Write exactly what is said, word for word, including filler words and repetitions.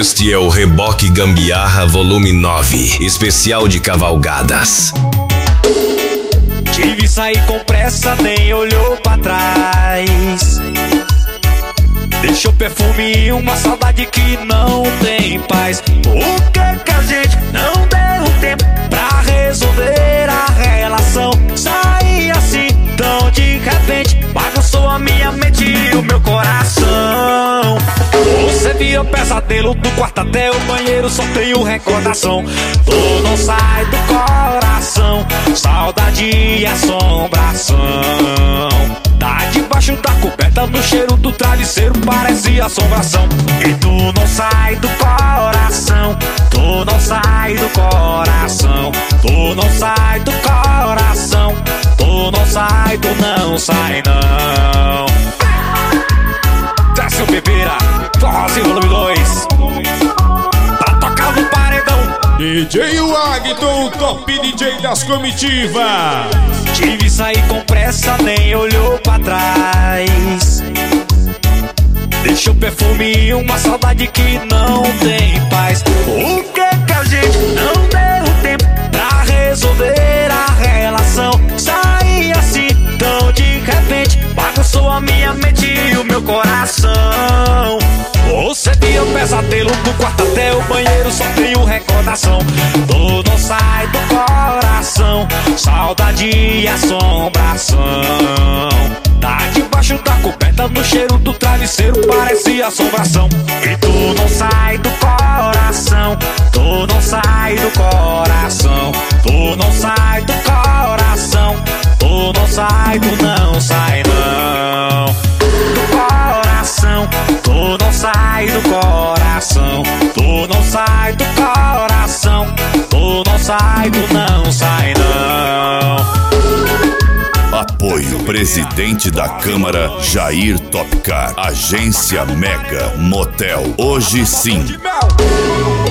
Este é o Reboque Gambiarra Volume nove, especial de cavalgadas. Tive sair com pressa, nem olhou pra trás. Deixou perfume e uma saudade que não tem paz. Por que que a gente não deu tempo pra resolver a relação? Saí assim, tão de repente, bagunçou a minha mente e o meu coração. Você viu pesadelo do quarto até o banheiro, só tenho recordação. Tu não sai do coração, saudade e assombração. Tá debaixo da coberta, no cheiro do travesseiro, parece assombração. E tu não sai do coração, tu não sai do coração, tu não sai do coração, tu não sai, tu não sai não. Desce o bebeira, forrozinho volume dois. Tá tocando o paredão. D J Wagton, top D J das comitivas. Tive sair com pressa, nem olhou pra trás. Deixou perfume e uma saudade que não tem paz. Por que que a gente não deu tempo pra resolver a relação? Saí assim, tão de repente, bagunçou a minha mente e o meu coração. Você viu pesadelo do quarto até o banheiro, só tenho recordação. Tu não sai do coração, saudade e assombração. Tá debaixo da coberta, no cheiro do travesseiro, parece assombração. E tu não sai do coração, tu não sai do coração, tu não sai do coração, tu não sai, tu não sai não. Do coração, tu não sai do coração, tu não sai do coração, tu não sai, tu não sai não. Apoio Presidente da Câmara Jair Topcar. Agência Mega Motel. Hoje sim.